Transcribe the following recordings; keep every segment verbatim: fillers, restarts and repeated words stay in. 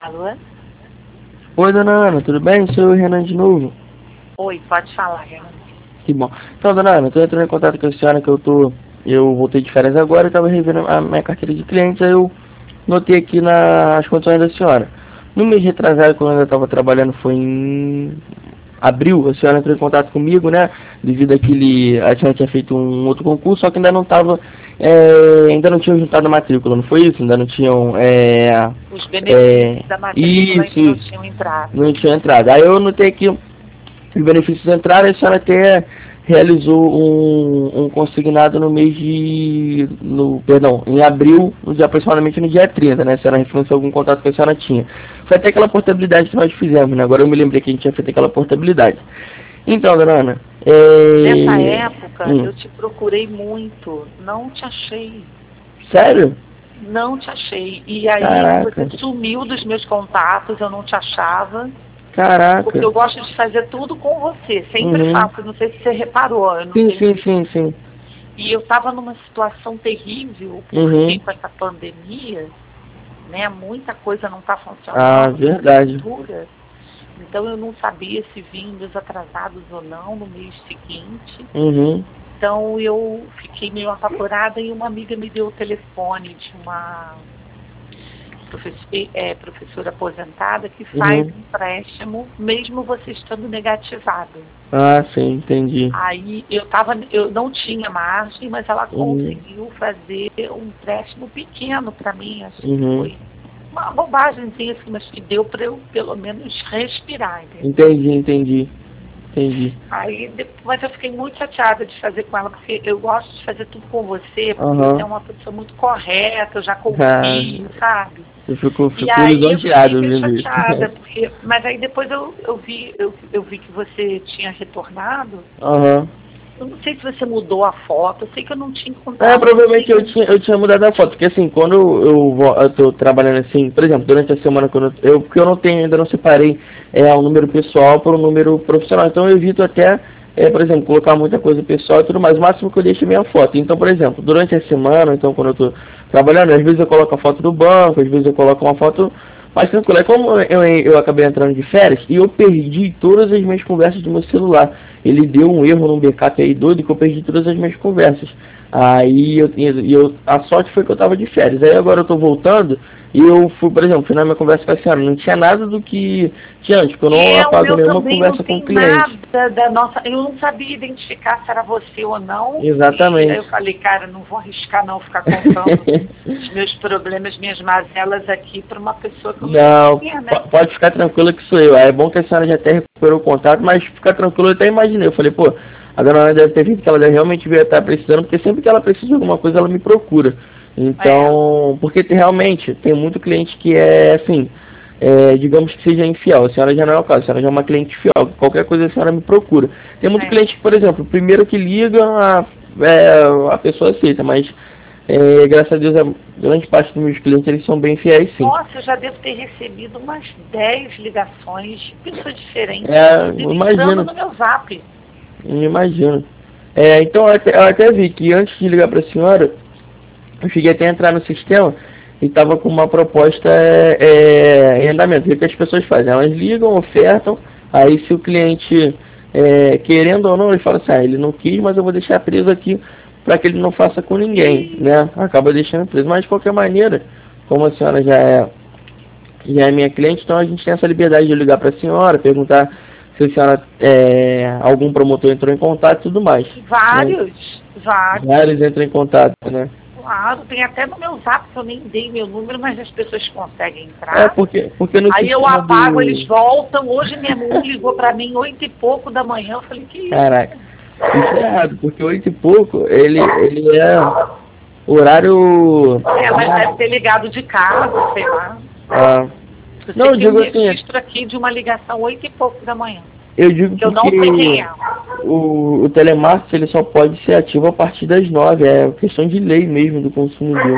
Alô? Oi, dona Ana, tudo bem? Sou o Renan de novo. Oi, pode falar, Renan. Que bom. Então, dona Ana, estou entrando em contato com a senhora que eu tô... Eu voltei de férias agora e estava revendo a minha carteira de clientes, aí eu notei aqui nas condições da senhora. No mês retrasado, quando eu ainda estava trabalhando, foi em abril, a senhora entrou em contato comigo, né? Devido àquele... A senhora tinha feito um outro concurso, só que ainda não estava... É, ainda não tinham juntado a matrícula, não foi isso? Ainda não tinham... É, Os benefícios é, da matrícula isso, ainda não isso. tinham entrado. Não tinha entrado. Aí eu notei aqui os benefícios entraram, a senhora até realizou um, um consignado no mês de... No, perdão, em abril, no dia, aproximadamente no dia trinta, né? A senhora referenciou algum contato que a senhora tinha. Foi até aquela portabilidade que nós fizemos, né? Agora eu me lembrei que a gente tinha feito aquela portabilidade. Então, dona Ana, Nessa é... época, Hum. eu te procurei muito, não te achei. Sério? Não te achei. E aí Caraca. você sumiu dos meus contatos, eu não te achava. Caraca. Porque eu gosto de fazer tudo com você, sempre Uhum. faço, não sei se você reparou. Eu não Sim, tenho... sim, sim, sim. E eu estava numa situação terrível, porque Uhum. com essa pandemia, né, muita coisa não está funcionando. Ah, verdade. Cultura. Então eu não sabia se vinham atrasados ou não no mês seguinte. Uhum. Então eu fiquei meio apavorada e uma amiga me deu o telefone de uma professora, é, professora aposentada que faz Uhum. empréstimo mesmo você estando negativado. Ah, sim, entendi. Aí eu tava, eu não tinha margem, mas ela Uhum. conseguiu fazer um empréstimo pequeno para mim, acho Uhum. que foi uma bobagemzinha assim, mas que deu para eu pelo menos respirar, entendeu? Entendi, entendi. Entendi. Aí, mas eu fiquei muito chateada de fazer com ela, porque eu gosto de fazer tudo com você, porque Uhum. você é uma pessoa muito correta, eu já confio, Ah, sabe? eu fico, E fico aí eu lisonjeado fiquei meio ouvindo isso. chateada, porque, mas aí depois eu, eu, vi, eu, eu vi que você tinha retornado. Aham. Eu não sei se você mudou a foto, eu sei que eu não tinha É, encontrado. provavelmente eu tinha, eu tinha mudado a foto, porque assim, quando eu, eu, vou- eu tô trabalhando assim, por exemplo, durante a semana, quando eu, eu- porque eu não tenho, ainda não separei é, o número pessoal para o número profissional, então eu evito até, é, por exemplo, colocar muita coisa pessoal e tudo mais, o máximo que eu deixo é minha foto. Então, por exemplo, durante a semana, então quando eu tô trabalhando, às vezes eu coloco a foto do banco, às vezes eu coloco uma foto mais tranquila. É como eu, eu acabei entrando de férias e eu perdi todas as minhas conversas do meu celular. Ele deu um erro num backup aí doido que eu perdi todas as minhas conversas. Aí eu, eu, a sorte foi que eu tava de férias. Aí agora eu tô voltando e eu fui, por exemplo, fui na minha conversa com a senhora. Não tinha nada do que tinha antes, porque eu não É, o apago meu nenhuma também não conversa com o tem cliente. nada da nossa. Eu não sabia identificar se era você ou não. E aí Exatamente. eu falei, cara, não vou arriscar não ficar contando os meus problemas, minhas mazelas aqui para uma pessoa que eu não Não, conhecia, né? pode ficar tranquila que sou eu. É bom que a senhora já até recuperou o contato, mas ficar tranquila eu até imaginei. Eu falei, pô, a dona Ana deve ter visto que ela deve realmente vir estar precisando, porque sempre que ela precisa de alguma coisa, ela me procura. Então, porque tem, realmente tem muito cliente que é assim, é, digamos que seja infiel. A senhora já não é o caso, a senhora já é uma cliente fiel. Qualquer coisa a senhora me procura. Tem muito É. cliente que, por exemplo, primeiro que liga, a, é, a pessoa aceita, mas é, graças a Deus, a grande parte dos meus clientes eles são bem fiéis, sim. Nossa, eu já devo ter recebido umas dez ligações de pessoas diferentes, É, inclusive imagino. entrando no meu zap. Eu imagino. É, então, eu até, eu até vi que antes de ligar para a senhora, eu cheguei até a entrar no sistema e estava com uma proposta é, é, em andamento. O que as pessoas fazem? Elas ligam, ofertam, aí se o cliente, é, querendo ou não, ele fala assim, ah, ele não quis, mas eu vou deixar preso aqui para que ele não faça com ninguém, né? Acaba deixando preso. Mas, de qualquer maneira, como a senhora já é, já é minha cliente, então a gente tem essa liberdade de ligar para a senhora, perguntar se a senhora, é, algum promotor entrou em contato e tudo mais. Vários, né? vários. Vários entram em contato, né? Claro, tem até no meu zap que eu nem dei meu número, mas as pessoas conseguem entrar. É, porque, porque no Aí eu sistema apago, do... eles voltam. Hoje minha mãe ligou pra mim oito e pouco da manhã. Eu falei, que isso? Caraca, isso é errado, porque oito e pouco, ele, ele é horário... É, mas deve ter ligado de casa, sei lá. Ah, Eu não, sei eu que tem um digo assim, registro aqui de uma ligação oito e pouco da manhã. eu digo Que eu não sei quem porque é. o, o telemarketing ele só pode ser ativo a partir das nove, é questão de lei mesmo do consumidor.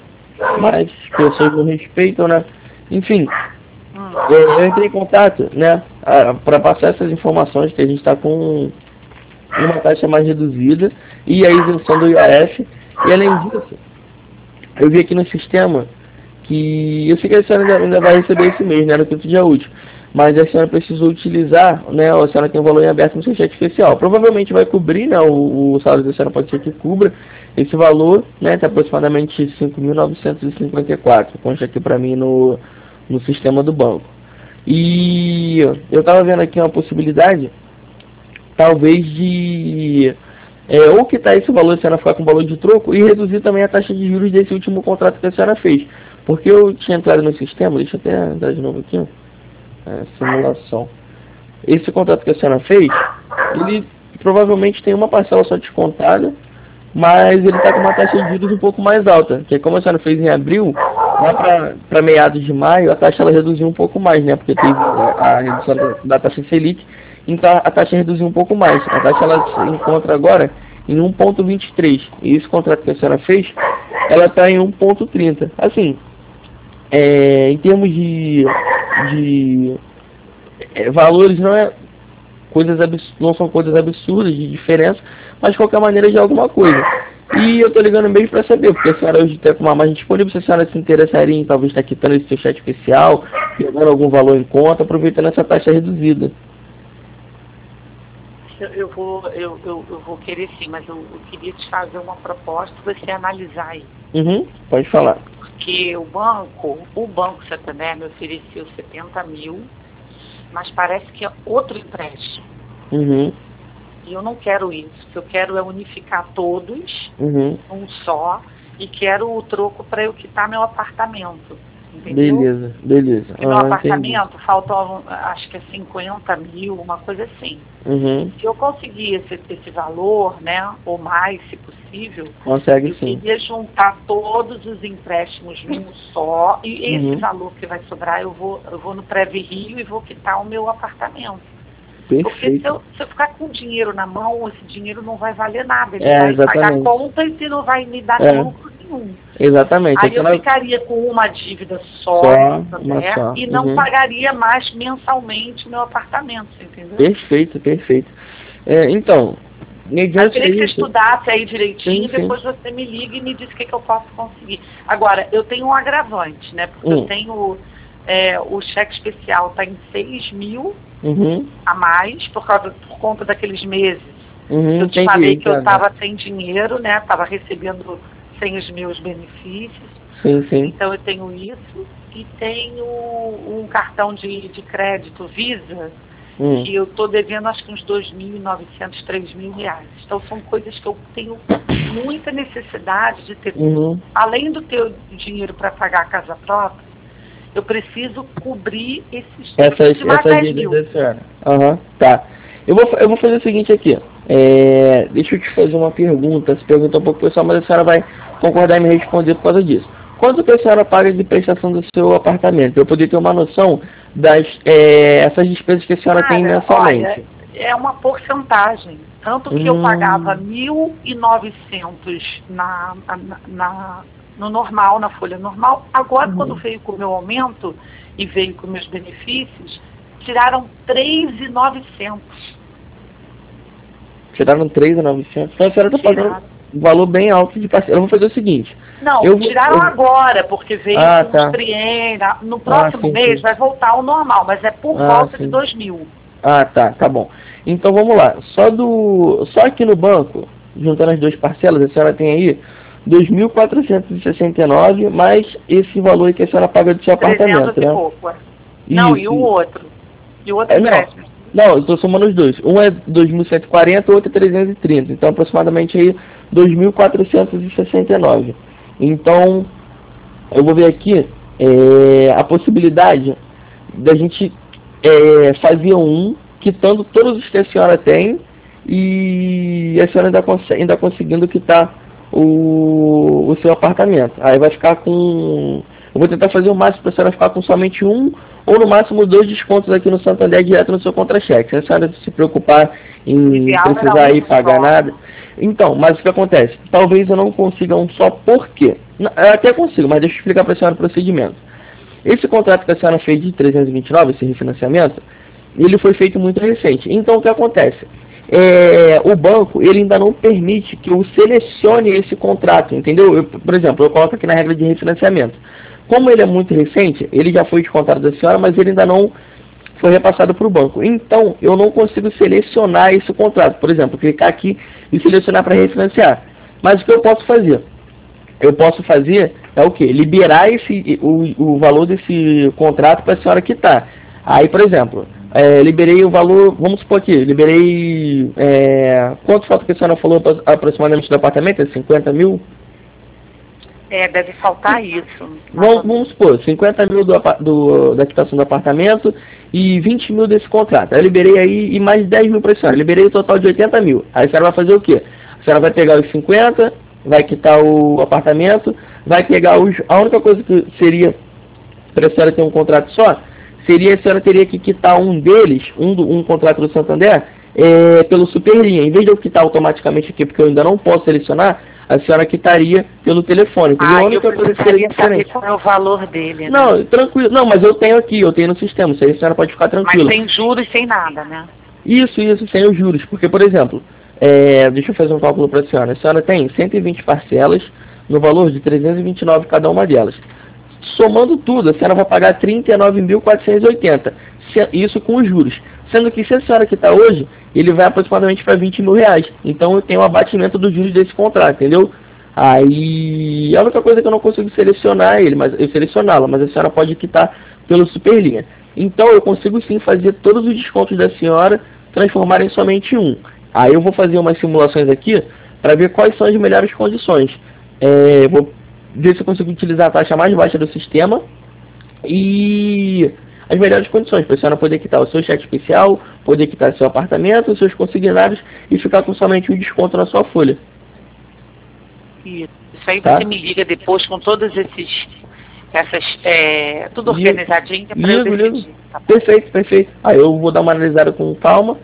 Mas as pessoas não respeitam, né? Enfim, Hum. eu, eu entrei em contato, né, para passar essas informações que a gente está com uma taxa mais reduzida e a isenção do I R S. E além disso, eu vi aqui no sistema que eu sei que a senhora ainda, ainda vai receber esse mês, né, no quinto dia útil, mas a senhora precisou utilizar, né, a senhora tem um valor em aberto no seu cheque especial. Provavelmente vai cobrir, né, o, o salário da senhora pode ser que cubra esse valor, né, tá aproximadamente cinco mil novecentos e cinquenta e quatro, consta aqui para mim no, no sistema do banco. E eu estava vendo aqui uma possibilidade, talvez de, é, ou quitar esse valor, a senhora ficar com o valor de troco, e reduzir também a taxa de juros desse último contrato que a senhora fez. Porque eu tinha entrado no sistema, deixa eu até entrar de novo aqui, ó. É, simulação. Esse contrato que a senhora fez, ele provavelmente tem uma parcela só descontada, mas ele está com uma taxa de juros um pouco mais alta, que como a senhora fez em abril, lá para meados de maio, a taxa ela reduziu um pouco mais, né? Porque teve a, a redução da, da taxa Selic, então a taxa reduziu um pouco mais. A taxa ela se encontra agora em um vírgula vinte e três, e esse contrato que a senhora fez, ela está em um vírgula trinta. Assim, é, em termos de, de é, valores, não é coisas não são coisas absurdas de diferença, mas de qualquer maneira de alguma coisa. E eu tô ligando mesmo para saber, porque a senhora hoje está com uma margem disponível, se a senhora se interessaria em talvez estar quitando esse seu chat especial, pegando algum valor em conta, aproveitando essa taxa reduzida. Eu, eu, vou, eu, eu, eu vou querer sim, mas eu, eu queria te fazer uma proposta para você analisar aí. Uhum, pode falar. Porque o banco, o Banco Santander me ofereceu setenta mil, mas parece que é outro empréstimo. Uhum. E eu não quero isso. O que eu quero é unificar todos, uhum. um só, e quero o troco para eu quitar meu apartamento. Entendeu? Beleza, beleza. Porque meu ah, apartamento entendi. Faltam, acho que é cinquenta mil, uma coisa assim. Uhum. Se eu conseguir esse, esse valor, né, ou mais, se possível, consegue eu sim. queria juntar todos os empréstimos num só, e esse uhum. valor que vai sobrar, eu vou, eu vou no Preve Rio e vou quitar o meu apartamento. Perfeito. Porque se eu, se eu ficar com dinheiro na mão, esse dinheiro não vai valer nada. Ele é, vai exatamente. pagar contas e não vai me dar é. lucro nenhum. Exatamente. Aí eu Aquela... ficaria com uma dívida só, só, né, só. e não uhum. pagaria mais mensalmente o meu apartamento, entendeu? Perfeito, perfeito. É, então, eu queria que você estudasse aí direitinho, sim, sim. depois você me liga e me diz o que, que eu posso conseguir. Agora, eu tenho um agravante, né? Porque hum. eu tenho, é, o cheque especial está em seis mil uhum. a mais, por, causa, por conta daqueles meses. Uhum, eu te falei que eu estava sem dinheiro, né? Estava recebendo sem os meus benefícios. Sim, sim. Então eu tenho isso e tenho um cartão de, de crédito Visa, hum. que eu estou devendo acho que uns dois mil e novecentos, três mil reais. Então são coisas que eu tenho muita necessidade de ter. Uhum. Além do ter dinheiro para pagar a casa própria, eu preciso cobrir esses essas, de mais essas dez mil. da senhora. Uhum, tá. Eu vou, eu vou fazer o seguinte aqui. É, deixa eu te fazer uma pergunta. Essa pergunta é um pouco pessoal, mas a senhora vai concordar em me responder por causa disso. Quanto que a senhora paga de prestação do seu apartamento? Eu poder ter uma noção das é, essas despesas que a senhora Cara, tem mensalmente. Olha, é uma porcentagem. Tanto que hum. eu pagava mil e novecentos na, na, na, no normal, na folha normal. Agora, uhum. quando veio com o meu aumento e veio com meus benefícios, tiraram três mil e novecentos. Tiraram três mil e novecentos? Então a senhora está pagando um valor bem alto de parcela. Eu vou fazer o seguinte. Não, eu, tiraram eu... agora, porque veio ah, com tá. os triênios. No próximo ah, sim, mês sim. vai voltar ao normal, mas é por ah, volta sim. de dois mil. Ah, tá, tá bom. Então vamos lá. Só do, só aqui no banco, juntando as duas parcelas, a senhora tem aí dois mil quatrocentos e sessenta e nove mais esse valor que a senhora paga do seu apartamento, né? E pouco, é. Não, e o outro? E o outro é, não, empréstimo? não, eu estou somando os dois. Um é dois mil cento e quarenta, o outro é trezentos e trinta. Então, aproximadamente aí dois mil quatrocentos e sessenta e nove. Então, eu vou ver aqui é, a possibilidade da gente é, fazer um, quitando todos os que a senhora tem, e a senhora ainda, cons ainda conseguindo quitar o, o seu apartamento. Aí vai ficar com... Eu vou tentar fazer o máximo para a senhora ficar com somente um, ou no máximo dois descontos aqui no Santander direto no seu contra-cheque. Se a senhora se preocupar em precisar ir pagar nada. Então, mas o que acontece? Talvez eu não consiga um só, por quê? Eu até consigo, mas deixa eu explicar para a senhora o procedimento. Esse contrato que a senhora fez de trezentos e vinte e nove, esse refinanciamento, ele foi feito muito recente. Então, o que acontece? É, o banco, ele ainda não permite que eu selecione esse contrato, entendeu? Eu, por exemplo, eu coloco aqui na regra de refinanciamento. Como ele é muito recente, ele já foi descontado da senhora, mas ele ainda não foi repassado para o banco. Então, eu não consigo selecionar esse contrato. Por exemplo, clicar aqui e selecionar para refinanciar. Mas o que eu posso fazer? Eu posso fazer é o que? Liberar esse, o, o valor desse contrato para a senhora quitar. Aí, por exemplo, é, liberei o valor, vamos supor aqui, liberei, é, quanto falta que a senhora falou aproximadamente do apartamento? É cinquenta mil? É, deve faltar isso. Vamos, vamos supor, cinquenta mil do, do, da quitação do apartamento e vinte mil desse contrato. Aí eu liberei aí e mais dez mil para a senhora. Liberei o total de oitenta mil. Aí a senhora vai fazer o quê? A senhora vai pegar os cinquenta, vai quitar o apartamento, vai pegar os... A única coisa que seria para a senhora ter um contrato só, seria a senhora teria que quitar um deles, um, do, um contrato do Santander, é, pelo Superlinha. Em vez de eu quitar automaticamente aqui, porque eu ainda não posso selecionar, a senhora quitaria pelo telefone. Ah, a única eu coisa que seria diferente. Qual é o valor dele, né? Não, tranquilo. Não, mas eu tenho aqui, eu tenho no sistema. Isso aí a senhora pode ficar tranquila. Mas sem juros, sem nada, né? Isso, isso, sem os juros. Porque, por exemplo, é, deixa eu fazer um cálculo para a senhora. A senhora tem cento e vinte parcelas no valor de trezentos e vinte e nove cada uma delas. Somando tudo, a senhora vai pagar trinta e nove mil quatrocentos e oitenta. Isso com os juros. Sendo que se a senhora quitar hoje, ele vai aproximadamente para vinte mil reais. Então eu tenho o abatimento dos juros desse contrato, entendeu? Aí a única coisa que eu não consigo selecionar ele, mas eu selecioná-lo, mas a senhora pode quitar pelo Superlinha. Então eu consigo sim fazer todos os descontos da senhora transformar em somente um. Aí eu vou fazer umas simulações aqui para ver quais são as melhores condições. É, vou ver se eu consigo utilizar a taxa mais baixa do sistema e as melhores condições, para a senhora poder quitar o seu cheque especial, poder quitar seu apartamento, os seus consignados e ficar com somente um desconto na sua folha. Isso, isso aí Tá? Você me liga depois com todos esses, essas, é, tudo organizadinho para eu decidir. Tá? Perfeito, perfeito. Aí eu vou dar uma analisada com calma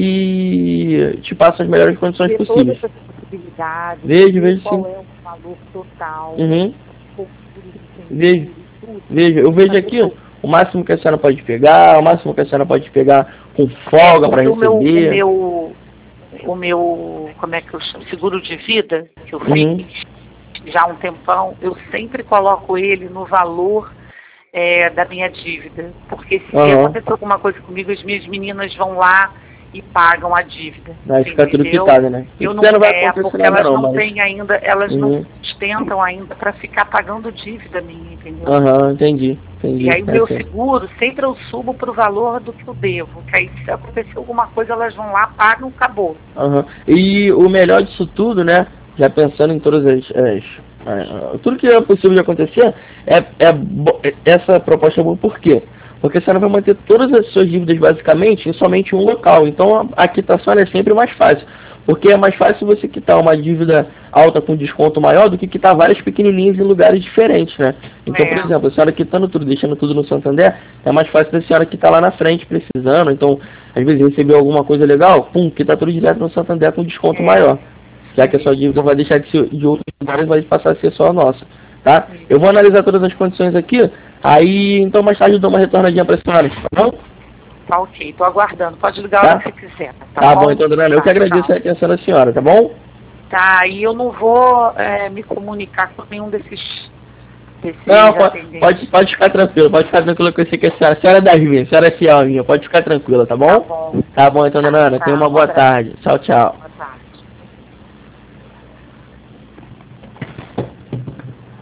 e te passo as melhores condições Ver possíveis. todas essas possibilidades, Vejo, vejo qual sim. é o valor total, Uhum. o Vejo, vejo. Eu vejo aqui o máximo que a senhora pode pegar, o máximo que a senhora pode pegar com folga é, para o meu, receber. o meu, o meu, como é que eu chamo? Seguro de vida, que eu Uhum. fiz já há um tempão, eu sempre coloco ele no valor é, da minha dívida. Porque se Uhum. acontecer alguma coisa comigo, as minhas meninas vão lá e pagam a dívida. Vai ficar tudo entendeu? quitado, né? Eu não, não vai é, acontecer porque nada elas não, não mas... têm ainda, elas Uhum. não sustentam ainda para ficar pagando dívida minha, entendeu? Aham, entendi, entendi. E aí o É meu assim. seguro, sempre eu subo pro valor do que eu devo. Que aí se acontecer alguma coisa, elas vão lá, pagam, acabou. Uhum. E o melhor disso tudo, né? Já pensando em todas as, as, as tudo que é possível de acontecer, é, é bo- essa proposta é boa por quê? Porque a senhora vai manter todas as suas dívidas basicamente em somente um local. Então a, a quitação é sempre mais fácil. Porque é mais fácil você quitar uma dívida alta com desconto maior do que quitar várias pequenininhas em lugares diferentes, né? Então, É. por exemplo, a senhora quitando tudo, deixando tudo no Santander, é mais fácil da senhora quitar lá na frente precisando. Então, às vezes recebeu alguma coisa legal, pum, quitar tudo direto no Santander com desconto É. maior. Já que a sua dívida vai deixar de ser de outros lugares, vai passar a ser só a nossa, tá? Eu vou analisar todas as condições aqui, aí então mais tarde eu dou uma retornadinha para a senhora, tá bom? Tá ok, tô aguardando. Pode ligar Tá. a hora que você quiser. Tá, Tá bom, então, dona Ana, eu que Tá, agradeço tá. a atenção da senhora, tá bom? Tá, e eu não vou é, me comunicar com nenhum desses, desses Não, pode, atendentes. pode, pode ficar tranquilo, pode ficar tranquila com você que a senhora, a senhora é das minhas, a senhora é fiel minha, pode ficar tranquila, tá bom? Tá bom. Tá bom, então, dona Ana, Tá, tenha uma um boa abraço. tarde. Tchau, tchau.